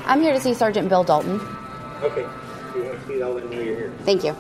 I'm here to see Sergeant Bill Dalton. Okay. If you want to see, I'll let him know you're here. Thank you.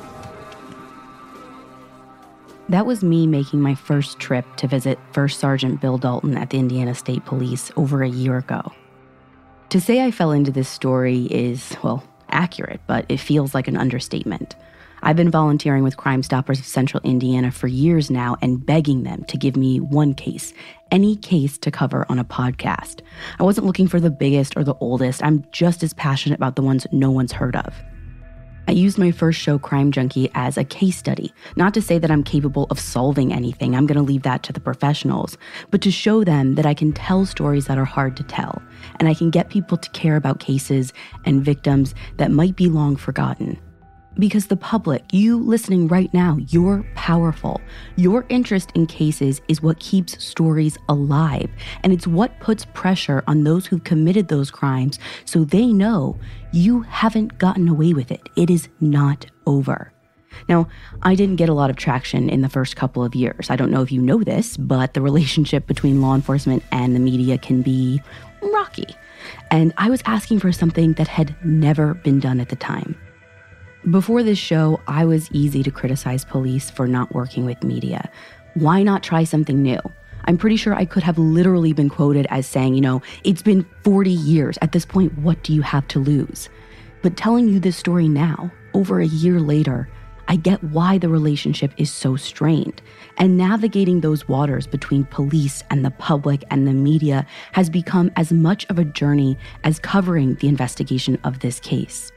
That was me making my first trip to visit First Sergeant Bill Dalton at the Indiana State Police over a year ago. To say I fell into this story is, well, accurate, but it feels like an understatement. I've been volunteering with Crime Stoppers of Central Indiana for years now and begging them to give me one case, any case to cover on a podcast. I wasn't looking for the biggest or the oldest. I'm just as passionate about the ones no one's heard of. I used my first show, Crime Junkie, as a case study, not to say that I'm capable of solving anything. I'm going to leave that to the professionals, but to show them that I can tell stories that are hard to tell, and I can get people to care about cases and victims that might be long forgotten. Because the public, you listening right now, you're powerful. Your interest in cases is what keeps stories alive, and it's what puts pressure on those who've committed those crimes so they know you haven't gotten away with it. It is not over. Now, I didn't get a lot of traction in the first couple of years. I don't know if you know this, but the relationship between law enforcement and the media can be rocky. And I was asking for something that had never been done at the time. Before this show, I was easy to criticize police for not working with media. Why not try something new? I'm pretty sure I could have literally been quoted as saying, it's been 40 years. At this point, what do you have to lose? But telling you this story now, over a year later, I get why the relationship is so strained. And navigating those waters between police and the public and the media has become as much of a journey as covering the investigation of this case.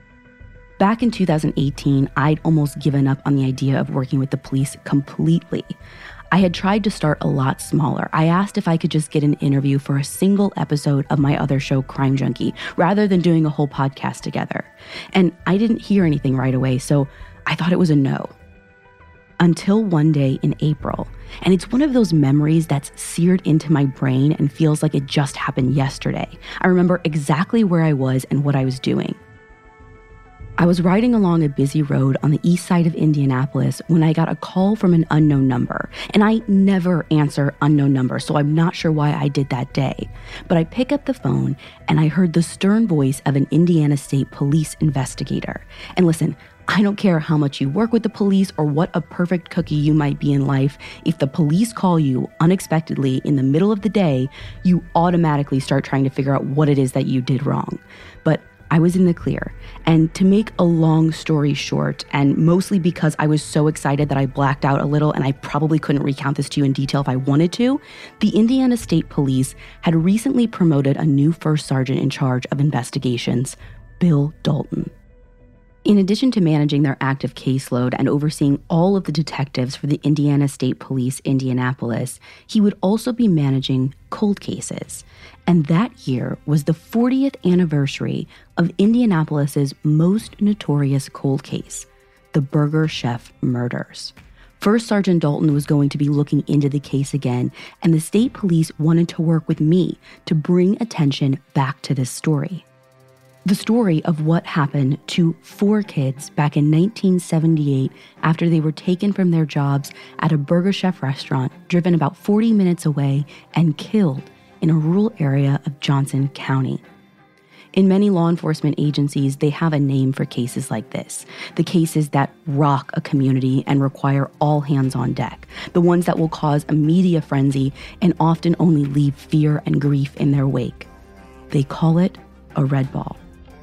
Back in 2018, I'd almost given up on the idea of working with the police completely. I had tried to start a lot smaller. I asked if I could just get an interview for a single episode of my other show, Crime Junkie, rather than doing a whole podcast together. And I didn't hear anything right away, so I thought it was a no. Until one day in April, and it's one of those memories that's seared into my brain and feels like it just happened yesterday. I remember exactly where I was and what I was doing. I was riding along a busy road on the east side of Indianapolis when I got a call from an unknown number. And I never answer unknown numbers, so I'm not sure why I did that day. But I pick up the phone and I heard the stern voice of an Indiana State Police investigator. And listen, I don't care how much you work with the police or what a perfect cookie you might be in life. If the police call you unexpectedly in the middle of the day, you automatically start trying to figure out what it is that you did wrong. But I was in the clear. And to make a long story short, and mostly because I was so excited that I blacked out a little and I probably couldn't recount this to you in detail if I wanted to, the Indiana State Police had recently promoted a new first sergeant in charge of investigations, Bill Dalton. In addition to managing their active caseload and overseeing all of the detectives for the Indiana State Police Indianapolis, he would also be managing cold cases. And that year was the 40th anniversary of Indianapolis's most notorious cold case, the Burger Chef murders. First Sergeant Dalton was going to be looking into the case again, and the state police wanted to work with me to bring attention back to this story. The story of what happened to 4 kids back in 1978 after they were taken from their jobs at a Burger Chef restaurant driven about 40 minutes away and killed in a rural area of Johnson County. In many law enforcement agencies, they have a name for cases like this, the cases that rock a community and require all hands on deck, the ones that will cause a media frenzy and often only leave fear and grief in their wake. They call it a red ball.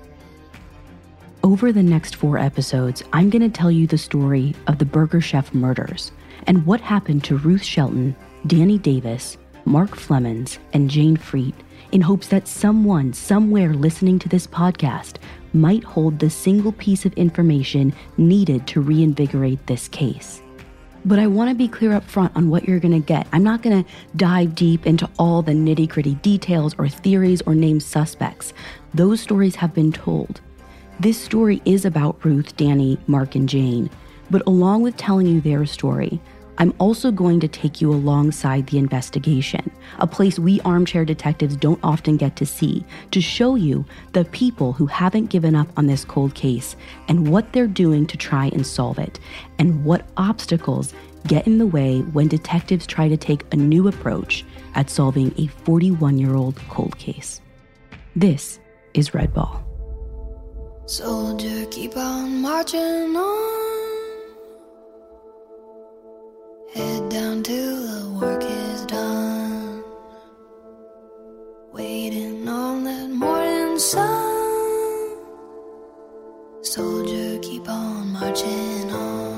Over the next 4 episodes, I'm going to tell you the story of the Burger Chef murders and what happened to Ruth Shelton, Danny Davis, Mark Flemons, and Jane Freet in hopes that someone somewhere listening to this podcast might hold the single piece of information needed to reinvigorate this case. But I want to be clear up front on what you're going to get. I'm not going to dive deep into all the nitty-gritty details or theories or name suspects. Those stories have been told. This story is about Ruth, Danny, Mark, and Jane, but along with telling you their story, I'm also going to take you alongside the investigation, a place we armchair detectives don't often get to see, to show you the people who haven't given up on this cold case and what they're doing to try and solve it, and what obstacles get in the way when detectives try to take a new approach at solving a 41-year-old cold case. This is Red Ball. Soldier, keep on marching on. Head down till the work is done. Waiting on that morning sun. Soldier, keep on marching on.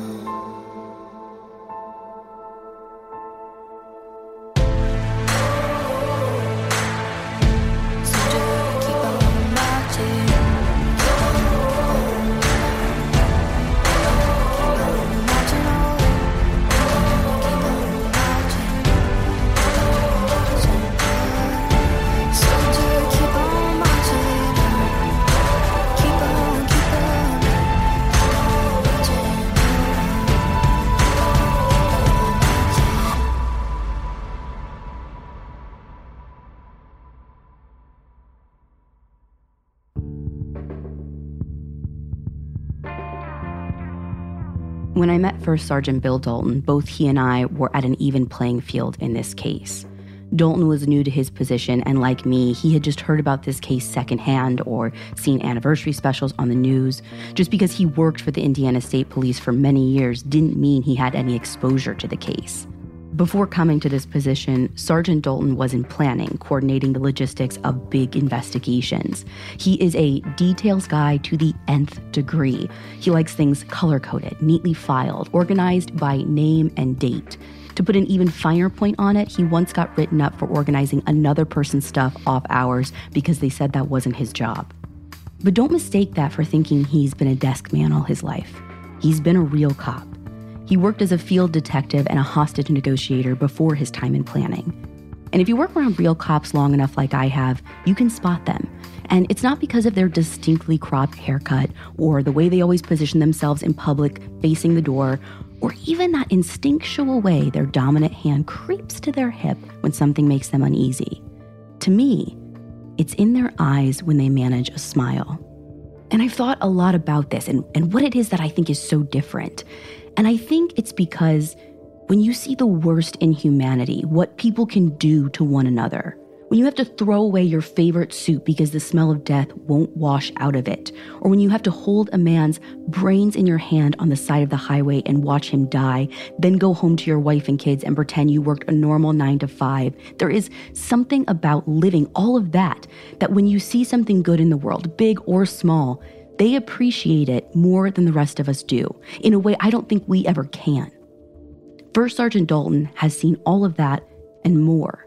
When I met First Sergeant Bill Dalton, both he and I were at an even playing field in this case. Dalton was new to his position, and like me, he had just heard about this case secondhand or seen anniversary specials on the news. Just because he worked for the Indiana State Police for many years didn't mean he had any exposure to the case. Before coming to this position, Sergeant Dalton was in planning, coordinating the logistics of big investigations. He is a details guy to the nth degree. He likes things color-coded, neatly filed, organized by name and date. To put an even finer point on it, he once got written up for organizing another person's stuff off hours because they said that wasn't his job. But don't mistake that for thinking he's been a desk man all his life. He's been a real cop. He worked as a field detective and a hostage negotiator before his time in planning. And if you work around real cops long enough like I have, you can spot them. And it's not because of their distinctly cropped haircut or the way they always position themselves in public facing the door, or even that instinctual way their dominant hand creeps to their hip when something makes them uneasy. To me, it's in their eyes when they manage a smile. And I've thought a lot about this and what it is that I think is so different. And I think it's because when you see the worst in humanity, what people can do to one another, when you have to throw away your favorite soup because the smell of death won't wash out of it, or when you have to hold a man's brains in your hand on the side of the highway and watch him die, then go home to your wife and kids and pretend you worked a normal 9 to 5, there is something about living all of that when you see something good in the world, big or small, they appreciate it more than the rest of us do, in a way I don't think we ever can. First Sergeant Dalton has seen all of that and more.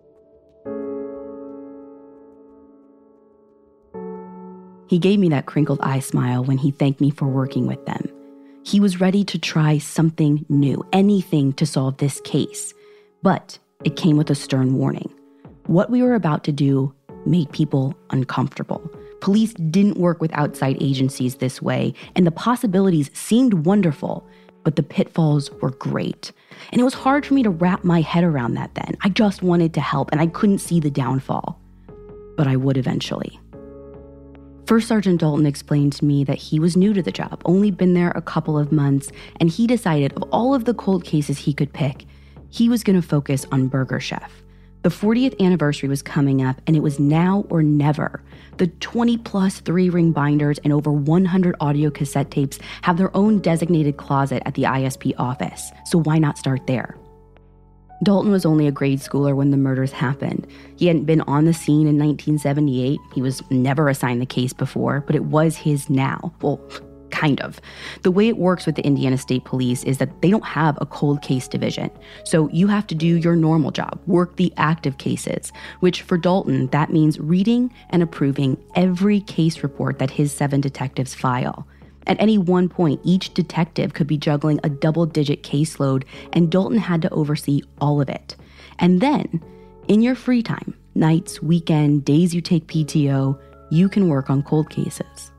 He gave me that crinkled eye smile when he thanked me for working with them. He was ready to try something new, anything to solve this case. But it came with a stern warning. What we were about to do made people uncomfortable. Police didn't work with outside agencies this way, and the possibilities seemed wonderful, but the pitfalls were great. And it was hard for me to wrap my head around that then. I just wanted to help, and I couldn't see the downfall. But I would eventually. First Sergeant Dalton explained to me that he was new to the job, only been there a couple of months, and he decided of all of the cold cases he could pick, he was going to focus on Burger Chef. The 40th anniversary was coming up, and it was now or never. The 20-plus 3-ring binders and over 100 audio cassette tapes have their own designated closet at the ISP office, so why not start there? Dalton was only a grade schooler when the murders happened. He hadn't been on the scene in 1978. He was never assigned the case before, but it was his now. Well, kind of. The way it works with the Indiana State Police is that they don't have a cold case division. So you have to do your normal job, work the active cases, which for Dalton, that means reading and approving every case report that his 7 detectives file. At any one point, each detective could be juggling a double-digit caseload, and Dalton had to oversee all of it. And then, in your free time, nights, weekend, days you take PTO, you can work on cold cases.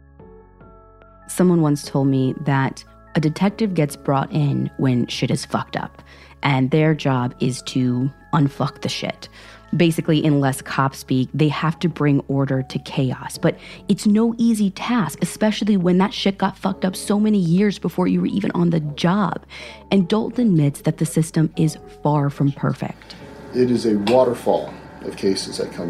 Someone once told me that a detective gets brought in when shit is fucked up, and their job is to unfuck the shit. Basically, in less cop speak, they have to bring order to chaos. But it's no easy task, especially when that shit got fucked up so many years before you were even on the job. And Dalton admits that the system is far from perfect. It is a waterfall of cases that come in.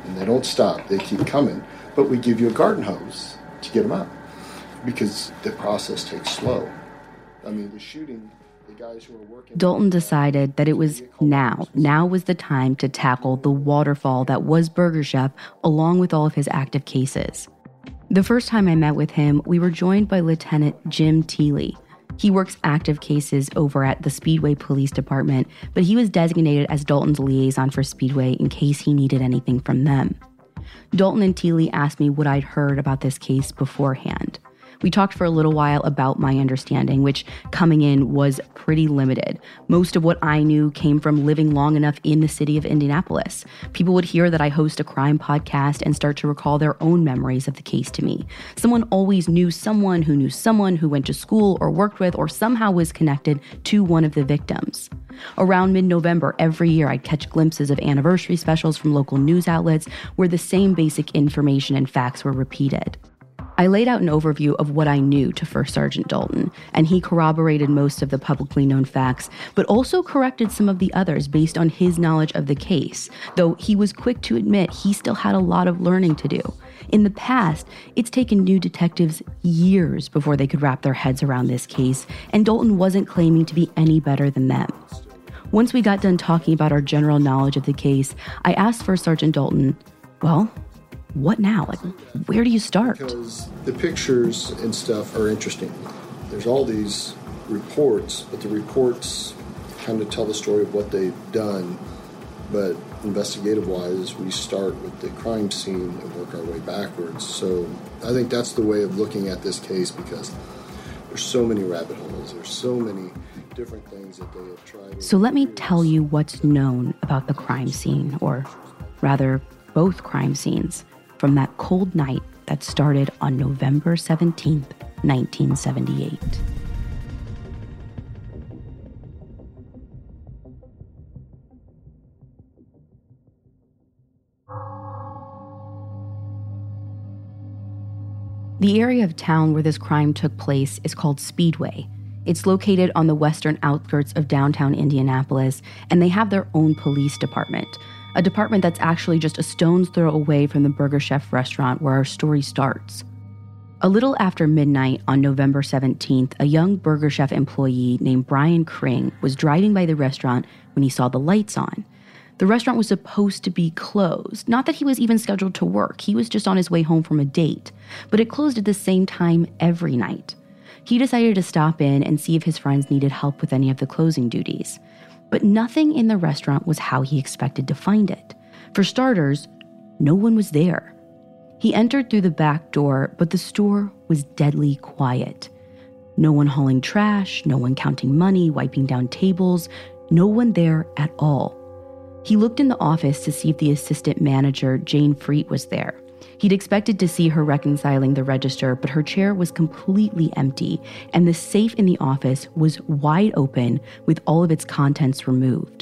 and they don't stop. They keep coming. But we give you a garden hose to get them out because the process takes slow. I mean, the shooting, the guys who are working... Dalton decided that it was now. Now was the time to tackle the waterfall that was Burger Chef, along with all of his active cases. The first time I met with him, we were joined by Lieutenant Jim Teely. He works active cases over at the Speedway Police Department, but he was designated as Dalton's liaison for Speedway in case he needed anything from them. Dalton and Teely asked me what I'd heard about this case beforehand. We talked for a little while about my understanding, which coming in was pretty limited. Most of what I knew came from living long enough in the city of Indianapolis. People would hear that I host a crime podcast and start to recall their own memories of the case to me. Someone always knew someone who went to school or worked with or somehow was connected to one of the victims. Around mid-November every year, I'd catch glimpses of anniversary specials from local news outlets where the same basic information and facts were repeated. I laid out an overview of what I knew to First Sergeant Dalton, and he corroborated most of the publicly known facts, but also corrected some of the others based on his knowledge of the case, though he was quick to admit he still had a lot of learning to do. In the past, it's taken new detectives years before they could wrap their heads around this case, and Dalton wasn't claiming to be any better than them. Once we got done talking about our general knowledge of the case, I asked First Sergeant Dalton, well, what now? Like, where do you start? Because the pictures and stuff are interesting. There's all these reports, but the reports kind of tell the story of what they've done. But investigative-wise, we start with the crime scene and work our way backwards. So I think that's the way of looking at this case because there's so many rabbit holes. There's so many different things that they have tried. So let me tell you what's known about the crime scene, or rather, both crime scenes, from that cold night that started on November 17th, 1978. The area of town where this crime took place is called Speedway. It's located on the western outskirts of downtown Indianapolis, and they have their own police department. A department that's actually just a stone's throw away from the Burger Chef restaurant where our story starts. A little after midnight on November 17th, a young Burger Chef employee named Brian Kring was driving by the restaurant when he saw the lights on. The restaurant was supposed to be closed. Not that he was even scheduled to work. He was just on his way home from a date. But it closed at the same time every night. He decided to stop in and see if his friends needed help with any of the closing duties. But nothing in the restaurant was how he expected to find it. For starters, no one was there. He entered through the back door, but the store was deadly quiet. No one hauling trash, no one counting money, wiping down tables, no one there at all. He looked in the office to see if the assistant manager, Jane Freet, was there. He'd expected to see her reconciling the register, but her chair was completely empty, and the safe in the office was wide open with all of its contents removed.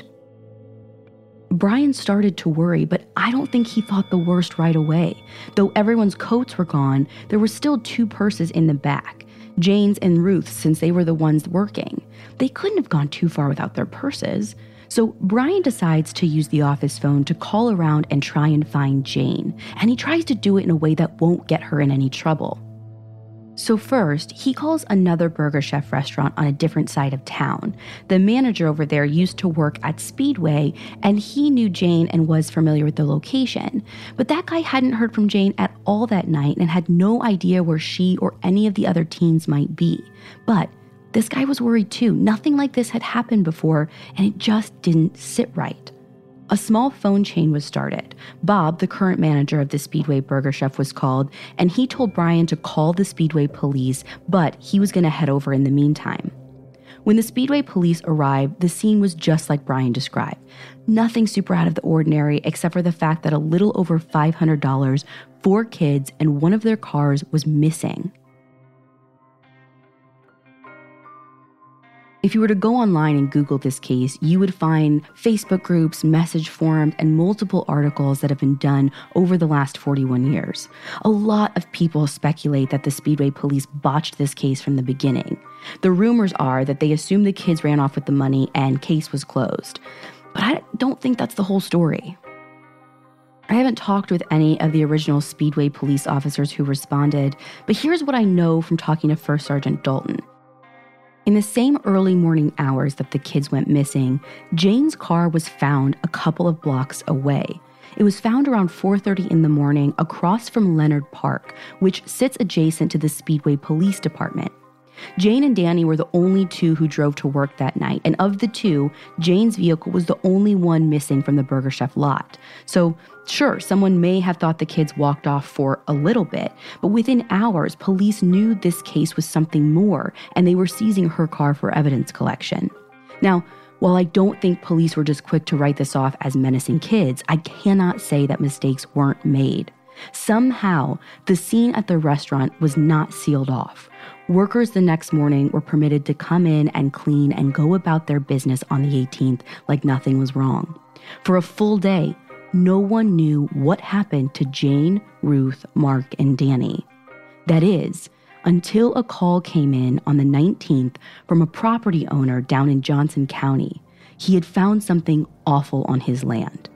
Brian started to worry, but I don't think he thought the worst right away. Though everyone's coats were gone, there were still 2 purses in the back, Jane's and Ruth's, since they were the ones working. They couldn't have gone too far without their purses. So Brian decides to use the office phone to call around and try and find Jane, and he tries to do it in a way that won't get her in any trouble. So first, he calls another Burger Chef restaurant on a different side of town. The manager over there used to work at Speedway, and he knew Jane and was familiar with the location. But that guy hadn't heard from Jane at all that night and had no idea where she or any of the other teens might be. But this guy was worried too. Nothing like this had happened before, and it just didn't sit right. A small phone chain was started. Bob, the current manager of the Speedway Burger Chef, was called, and he told Brian to call the Speedway police, but he was going to head over in the meantime. When the Speedway police arrived, the scene was just like Brian described. Nothing super out of the ordinary, except for the fact that a little over $500, 4 kids, and one of their cars was missing. If you were to go online and Google this case, you would find Facebook groups, message forums, and multiple articles that have been done over the last 41 years. A lot of people speculate that the Speedway police botched this case from the beginning. The rumors are that they assumed the kids ran off with the money and case was closed. But I don't think that's the whole story. I haven't talked with any of the original Speedway police officers who responded, but here's what I know from talking to First Sergeant Dalton. In the same early morning hours that the kids went missing, Jane's car was found a couple of blocks away. It was found around 4:30 in the morning across from Leonard Park, which sits adjacent to the Speedway Police Department. Jane and Danny were the only two who drove to work that night, and of the two, Jane's vehicle was the only one missing from the Burger Chef lot. So, sure, someone may have thought the kids walked off for a little bit, but within hours, police knew this case was something more, and they were seizing her car for evidence collection. Now, while I don't think police were just quick to write this off as menacing kids, I cannot say that mistakes weren't made. Somehow, the scene at the restaurant was not sealed off. Workers the next morning were permitted to come in and clean and go about their business on the 18th like nothing was wrong. For a full day, no one knew what happened to Jane, Ruth, Mark, and Danny. That is, until a call came in on the 19th from a property owner down in Johnson County. He had found something awful on his land.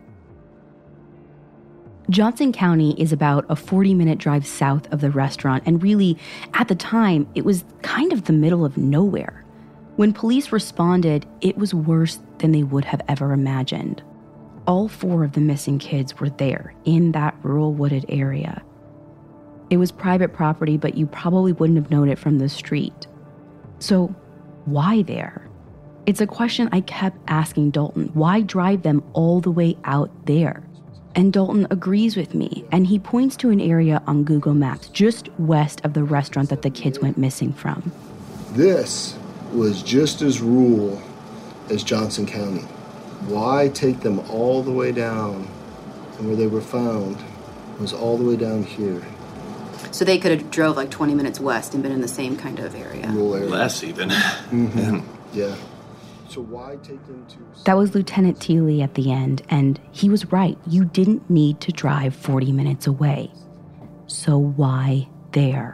Johnson County is about a 40-minute drive south of the restaurant, and really, at the time, it was kind of the middle of nowhere. When police responded, it was worse than they would have ever imagined. All 4 of the missing kids were there, in that rural wooded area. It was private property, but you probably wouldn't have known it from the street. So, why there? It's a question I kept asking Dalton. Why drive them all the way out there? And Dalton agrees with me, and he points to an area on Google Maps just west of the restaurant that the kids went missing from. This was just as rural as Johnson County. Why take them all the way down? And where they were found was all the way down here. So they could have drove like 20 minutes west and been in the same kind of area. Rural area. Less even. Mm-hmm. Yeah. So why take them to... That was Lieutenant Teeley at the end, and he was right. You didn't need to drive 40 minutes away. So why there?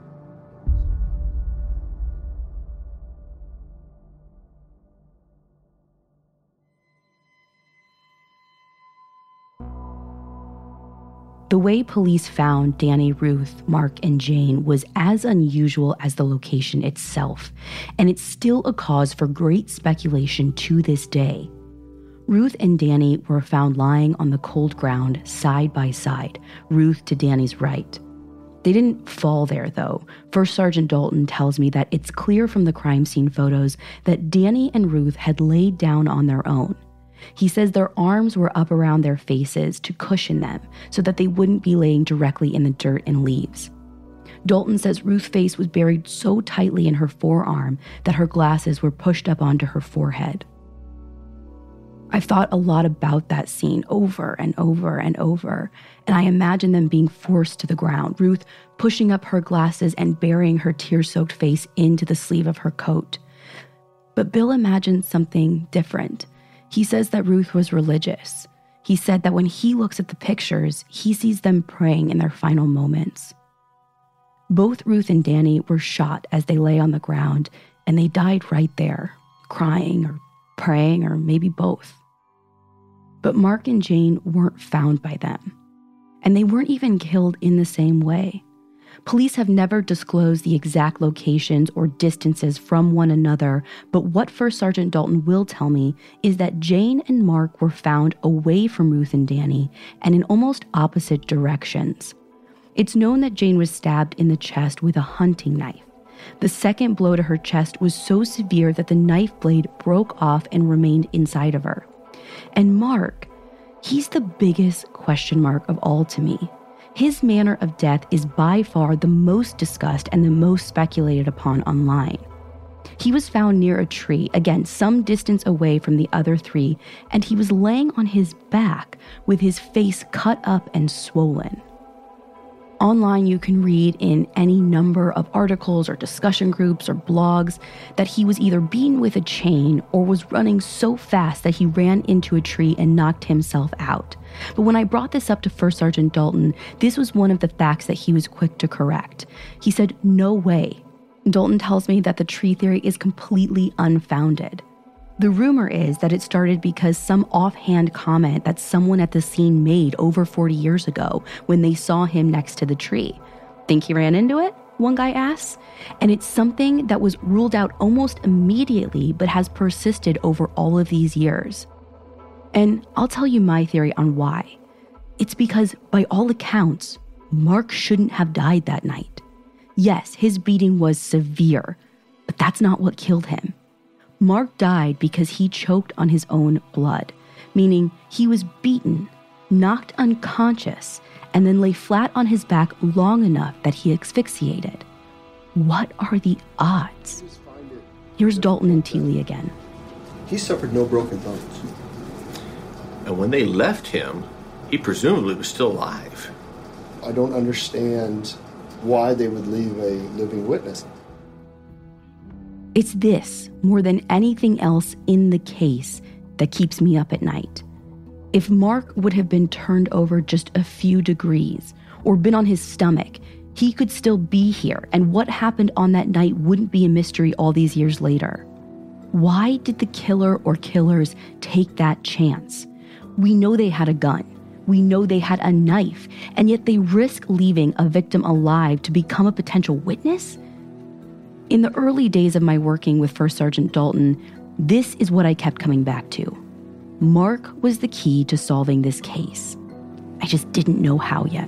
The way police found Danny, Ruth, Mark, and Jane was as unusual as the location itself, and it's still a cause for great speculation to this day. Ruth and Danny were found lying on the cold ground side by side, Ruth to Danny's right. They didn't fall there, though. First Sergeant Dalton tells me that it's clear from the crime scene photos that Danny and Ruth had laid down on their own. He says their arms were up around their faces to cushion them so that they wouldn't be laying directly in the dirt and leaves. Dalton says Ruth's face was buried so tightly in her forearm that her glasses were pushed up onto her forehead. I've thought a lot about that scene over and over and over, and I imagine them being forced to the ground, Ruth pushing up her glasses and burying her tear-soaked face into the sleeve of her coat. But Bill imagines something different. He says that Ruth was religious. He said that when he looks at the pictures, he sees them praying in their final moments. Both Ruth and Danny were shot as they lay on the ground, and they died right there, crying or praying or maybe both. But Mark and Jane weren't found by them, and they weren't even killed in the same way. Police have never disclosed the exact locations or distances from one another, but what First Sergeant Dalton will tell me is that Jane and Mark were found away from Ruth and Danny and in almost opposite directions. It's known that Jane was stabbed in the chest with a hunting knife. The second blow to her chest was so severe that the knife blade broke off and remained inside of her. And Mark, he's the biggest question mark of all to me. His manner of death is by far the most discussed and the most speculated upon online. He was found near a tree, again, some distance away from the other 3, and he was laying on his back with his face cut up and swollen. Online, you can read in any number of articles or discussion groups or blogs that he was either beaten with a chain or was running so fast that he ran into a tree and knocked himself out. But when I brought this up to First Sergeant Dalton, this was one of the facts that he was quick to correct. He said, "No way." Dalton tells me that the tree theory is completely unfounded. The rumor is that it started because some offhand comment that someone at the scene made over 40 years ago when they saw him next to the tree. Think he ran into it? One guy asks. And it's something that was ruled out almost immediately but has persisted over all of these years. And I'll tell you my theory on why. It's because, by all accounts, Mark shouldn't have died that night. Yes, his beating was severe, but that's not what killed him. Mark died because he choked on his own blood, meaning he was beaten, knocked unconscious, and then lay flat on his back long enough that he asphyxiated. What are the odds? Here's Dalton and Teely again. He suffered no broken bones. And when they left him, he presumably was still alive. I don't understand why they would leave a living witness. It's this, more than anything else in the case, that keeps me up at night. If Mark would have been turned over just a few degrees or been on his stomach, he could still be here, and what happened on that night wouldn't be a mystery all these years later. Why did the killer or killers take that chance? We know they had a gun. We know they had a knife, and yet they risk leaving a victim alive to become a potential witness? In the early days of my working with First Sergeant Dalton, this is what I kept coming back to. Mark was the key to solving this case. I just didn't know how yet.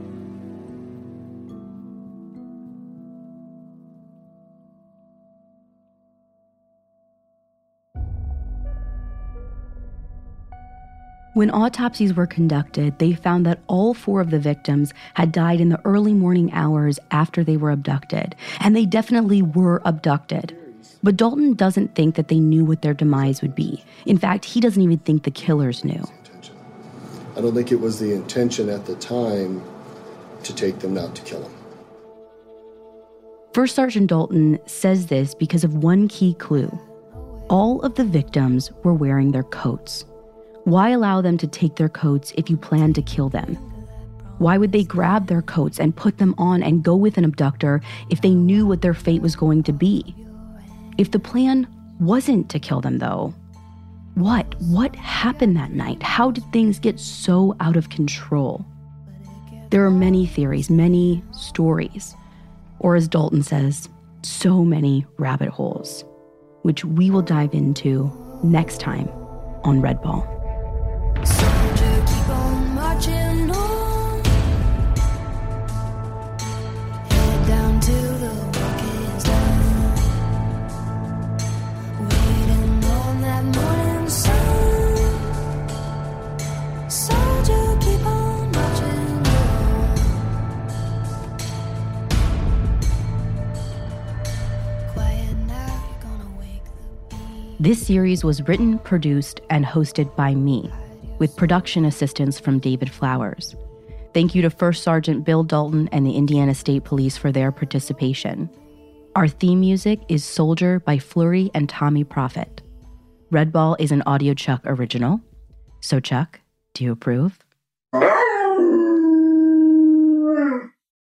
When autopsies were conducted, they found that all 4 of the victims had died in the early morning hours after they were abducted, and they definitely were abducted. But Dalton doesn't think that they knew what their demise would be. In fact, he doesn't even think the killers knew. I don't think it was the intention at the time to take them, not to kill them. First Sergeant Dalton says this because of one key clue. All of the victims were wearing their coats. Why allow them to take their coats if you plan to kill them? Why would they grab their coats and put them on and go with an abductor if they knew what their fate was going to be? If the plan wasn't to kill them, though, what happened that night? How did things get so out of control? There are many theories, many stories, or as Dalton says, so many rabbit holes, which we will dive into next time on Red Ball. Soldier, keep on marching on. Head down till the work is done. Waiting on that morning sun. Soldier, keep on marching on. Quiet now, you're gonna wake the beat. This series was written, produced, and hosted by me, with production assistance from David Flowers. Thank you to First Sergeant Bill Dalton and the Indiana State Police for their participation. Our theme music is Soldier by Flurry and Tommy Prophet. Red Ball is an Audio Chuck original. So Chuck, do you approve?